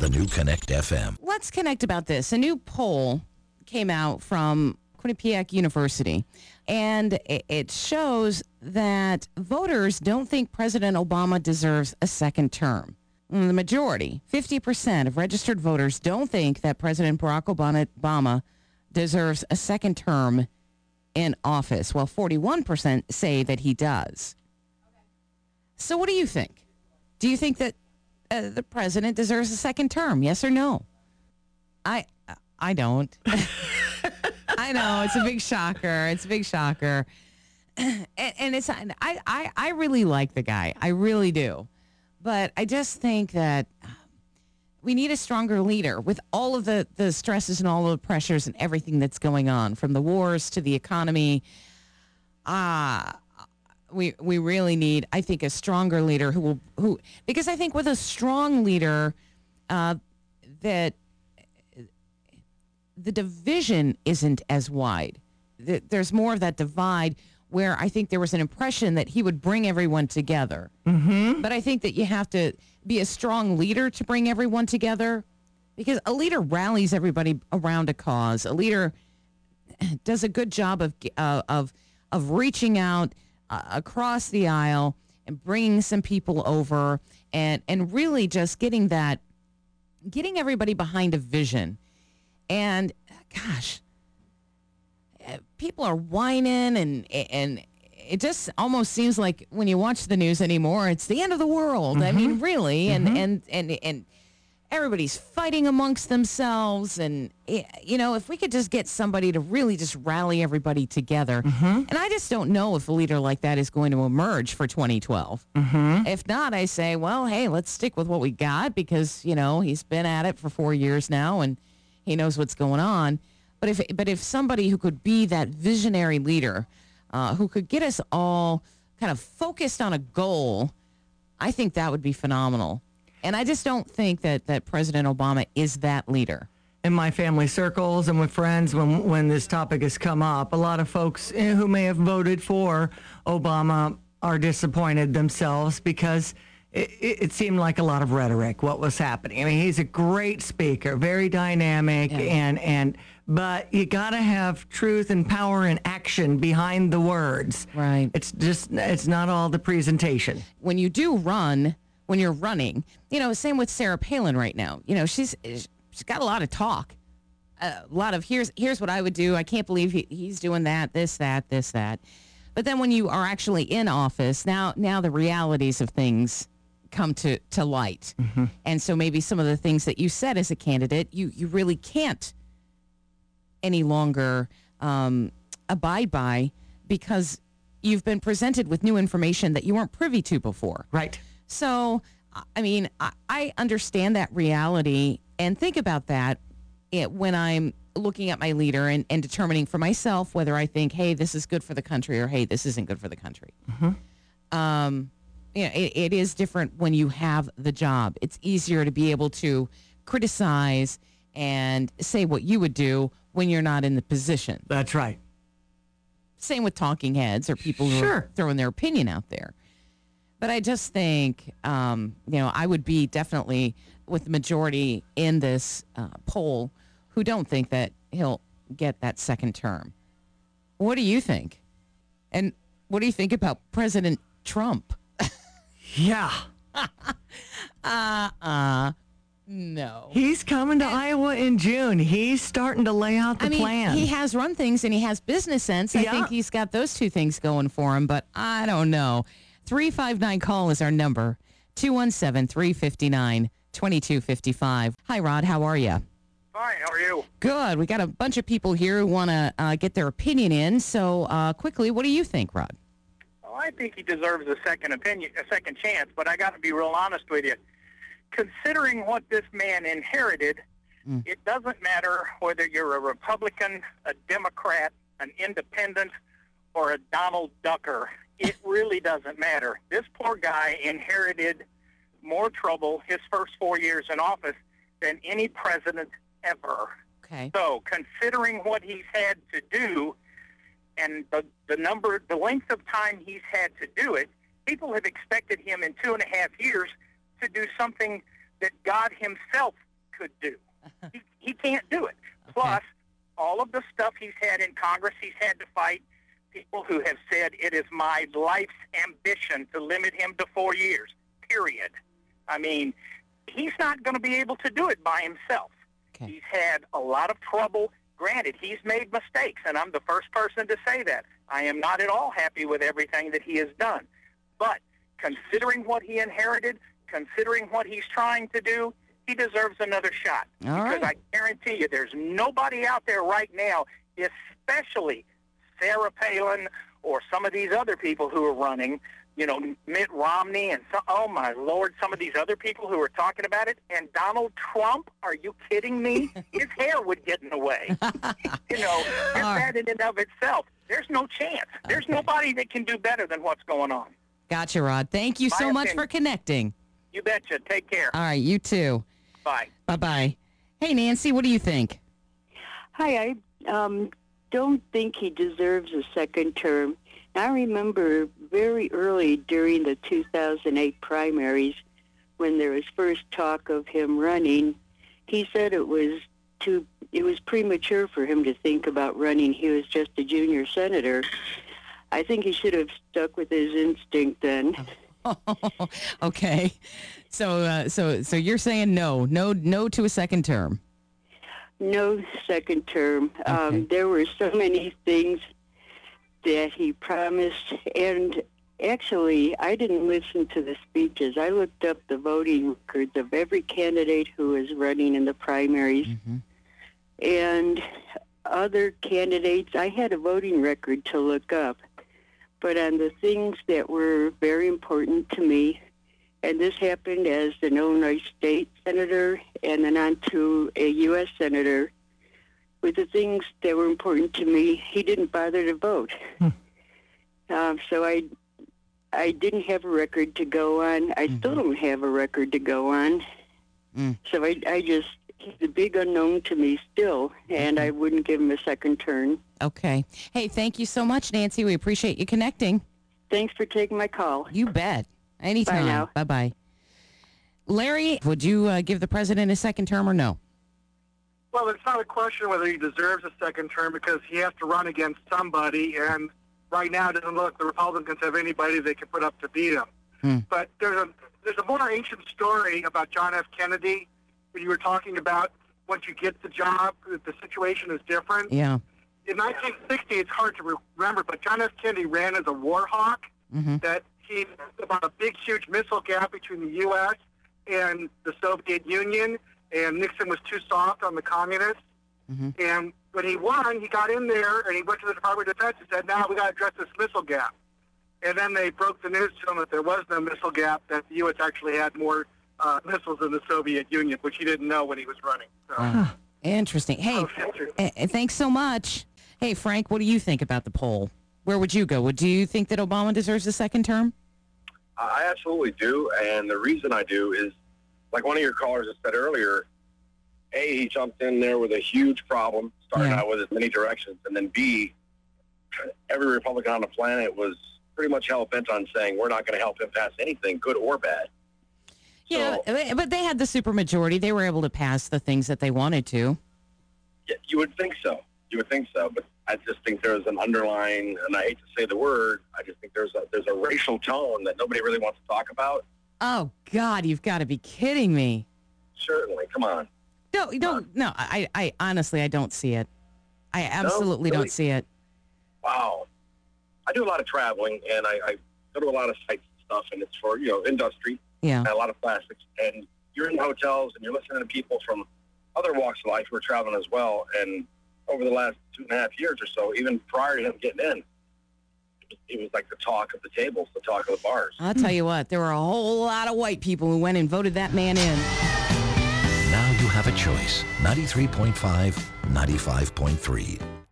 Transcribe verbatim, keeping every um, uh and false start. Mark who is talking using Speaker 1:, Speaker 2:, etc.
Speaker 1: the new Connect F M.
Speaker 2: Let's connect about this. A new poll came out from Quinnipiac University, and it shows that voters don't think President Obama deserves a second term. The majority, fifty percent of registered voters don't think that President Barack Obama deserves a second term in office, while forty-one percent say that he does. So what do you think? Do you think that uh, the president deserves a second term? Yes or no? I I don't. I know, it's a big shocker. It's a big shocker. And, and it's I, I, I really like the guy. I really do. But I just think that we need a stronger leader with all of the, the stresses and all of the pressures and everything that's going on, from the wars to the economy. Ah, uh, we we really need, I think, a stronger leader who will who because I think with a strong leader, uh, that the division isn't as wide. There's more of that divide where I think there was an impression that he would bring everyone together.
Speaker 3: Mm-hmm.
Speaker 2: But I think that you have to be a strong leader to bring everyone together, because a leader rallies everybody around a cause. A leader does a good job of uh, of of reaching out uh, across the aisle and bringing some people over, and and really just getting that, getting everybody behind a vision. And gosh, people are whining, and and it just almost seems like when you watch the news anymore, it's the end of the world. Mm-hmm. I mean, really, and, mm-hmm. and and and everybody's fighting amongst themselves. And you know, if we could just get somebody to really just rally everybody together,
Speaker 3: mm-hmm.
Speaker 2: and I just don't know if a leader like that is going to emerge for twenty twelve.
Speaker 3: Mm-hmm.
Speaker 2: If not, I say, well, hey, let's stick with what we got, because you know he's been at it for four years now, and he knows what's going on. But if but if somebody who could be that visionary leader, uh, who could get us all kind of focused on a goal, I think that would be phenomenal. And I just don't think that, that President Obama is that leader.
Speaker 3: In my family circles and with friends, when when this topic has come up, a lot of folks who may have voted for Obama are disappointed themselves, because It, it seemed like a lot of rhetoric, what was happening. I mean, he's a great speaker, very dynamic,
Speaker 2: yeah.
Speaker 3: and, and but you got to have truth and power and action behind the words.
Speaker 2: Right.
Speaker 3: It's just, it's not all the presentation.
Speaker 2: When you do run, when you're running, you know, same with Sarah Palin right now. You know, she's she's got a lot of talk, a lot of here's here's what I would do. I can't believe he, he's doing that, this, that, this, that. But then when you are actually in office, now now the realities of things come to, to light.
Speaker 3: Mm-hmm.
Speaker 2: And so maybe some of the things that you said as a candidate, you, you really can't any longer um, abide by, because you've been presented with new information that you weren't privy to before.
Speaker 3: Right.
Speaker 2: So, I mean, I, I understand that reality and think about that it, when I'm looking at my leader and, and determining for myself whether I think, hey, this is good for the country, or hey, this isn't good for the country.
Speaker 3: Mm-hmm.
Speaker 2: Um, you know, it, it is different when you have the job. It's easier to be able to criticize and say what you would do when you're not in the position.
Speaker 3: That's right.
Speaker 2: Same with talking heads or people who
Speaker 3: Sure.
Speaker 2: are throwing their opinion out there. But I just think, um, you know, I would be definitely with the majority in this uh, poll who don't think that he'll get that second term. What do you think? And what do you think about President Trump?
Speaker 3: Yeah.
Speaker 2: uh-uh. No.
Speaker 3: He's coming to Iowa in June. He's starting to lay out the
Speaker 2: I mean,
Speaker 3: plan.
Speaker 2: he has run things and he has business sense. I
Speaker 3: Yeah.
Speaker 2: think he's got those two things going for him, but I don't know. three five nine call is our number. two one seven, three five nine, two two five five. Hi, Rod. How are you?
Speaker 4: Fine. How are you?
Speaker 2: Good. We got a bunch of people here who want to uh, get their opinion in. So uh, quickly, what do you think, Rod?
Speaker 4: Well, I think he deserves a second opinion, a second chance, but I got to be real honest with you. Considering what this man inherited,
Speaker 2: Mm.
Speaker 4: it doesn't matter whether you're a Republican, a Democrat, an independent, or a Donald Ducker. It really doesn't matter. This poor guy inherited more trouble his first four years in office than any president ever.
Speaker 2: Okay.
Speaker 4: So, considering what he's had to do and the, the number, the length of time he's had to do it, people have expected him in two and a half years to do something that God himself could do. He, he can't do it. Okay. Plus, all of the stuff he's had in Congress, he's had to fight people who have said it is my life's ambition to limit him to four years, period. I mean, he's not going to be able to do it by himself. Okay. He's had a lot of trouble. Granted, he's made mistakes, and I'm the first person to say that. I am not at all happy with everything that he has done. But considering what he inherited, considering what he's trying to do, he deserves another shot.
Speaker 2: All
Speaker 4: because
Speaker 2: right.
Speaker 4: I guarantee you there's nobody out there right now, especially Sarah Palin or some of these other people who are running, you know, Mitt Romney and, so, oh, my Lord, some of these other people who are talking about it. And Donald Trump, are you kidding me? His hair would get in the way. You know, just that in and of itself, there's no chance. There's okay. nobody that can do better than what's going on.
Speaker 2: Gotcha, Rod. Thank you
Speaker 4: My
Speaker 2: so
Speaker 4: opinion.
Speaker 2: much for connecting.
Speaker 4: You betcha. Take care.
Speaker 2: All right, you too.
Speaker 4: Bye.
Speaker 2: Bye-bye. Hey, Nancy, what do you think?
Speaker 1: Hi, I um, don't think he deserves a second term. I remember very early during the two thousand eight primaries when there was first talk of him running, he said it was too, it was premature for him to think about running. He was just a junior senator. I think he should have stuck with his instinct then.
Speaker 2: Okay. So, uh, so, so you're saying no, no, no to a second term?
Speaker 1: No second term.
Speaker 2: Okay.
Speaker 1: Um, there were so many things that he promised, and actually, I didn't listen to the speeches. I looked up the voting records of every candidate who was running in the primaries,
Speaker 2: Mm-hmm.
Speaker 1: and other candidates. I had a voting record to look up, but on the things that were very important to me, and this happened as an Illinois state senator and then on to a U S senator, with the things that were important to me, he didn't bother to vote. Hmm. Um, so I I didn't have a record to go on. I mm-hmm. still don't have a record to go on. Mm. So I, I just, he's a big unknown to me still, and mm-hmm. I wouldn't give him a second turn.
Speaker 2: Okay. Hey, thank you so much, Nancy. We appreciate you connecting.
Speaker 1: Thanks for taking my call.
Speaker 2: You bet. Anytime.
Speaker 1: Bye now.
Speaker 2: Bye-bye. Larry, would you uh, give the president a second term or no?
Speaker 5: Well, it's not a question whether he deserves a second term because he has to run against somebody, and right now it doesn't look like the Republicans have anybody they can put up to beat him. Hmm. But there's a there's a more ancient story about John F. Kennedy that you were talking about. Once you get the job, the situation is different.
Speaker 2: Yeah.
Speaker 5: In nineteen sixty, it's hard to remember, but John F. Kennedy ran as a war hawk. Mm-hmm. That he about a big, huge missile gap between the U S and the Soviet Union, and Nixon was too soft on the communists. Mm-hmm. And when he won, he got in there and he went to the Department of Defense and said, now we got to address this missile gap. And then they broke the news to him that there was no missile gap, that the U S actually had more uh, missiles than the Soviet Union, which he didn't know when he was running. So.
Speaker 2: Uh, interesting. Hey, oh, uh, thanks so much. Hey, Frank, what do you think about the poll? Where would you go? Would do you think that Obama deserves a second term?
Speaker 6: I absolutely do, and the reason I do is, like one of your callers has said earlier, A, he jumped in there with a huge problem, starting yeah. out with as many directions, and then B, every Republican on the planet was pretty much hell-bent on saying we're not going to help him pass anything, good or bad.
Speaker 2: Yeah, so, but they had the supermajority. They were able to pass the things that they wanted to.
Speaker 6: Yeah, you would think so. You would think so, but I just think there's an underlying, and I hate to say the word, I just think there's a there's a racial tone that nobody really wants to talk about.
Speaker 2: Oh, God, you've got to be kidding me.
Speaker 6: Certainly, come on.
Speaker 2: No, you don't. No, I, I honestly, I don't see it. I absolutely no, really? don't see it.
Speaker 6: Wow. I do a lot of traveling, and I, I go to a lot of sites and stuff, and it's for, you know, industry.
Speaker 2: Yeah.
Speaker 6: And a lot of plastics. And you're in hotels, and you're listening to people from other walks of life who are traveling as well. And over the last two and a half years or so, even prior to him getting in, it was, it was like the talk of the tables, the talk of the bars.
Speaker 2: I'll tell you what, there were a whole lot of white people who went and voted that man in.
Speaker 7: Now you have a choice. ninety-three point five, ninety-five point three.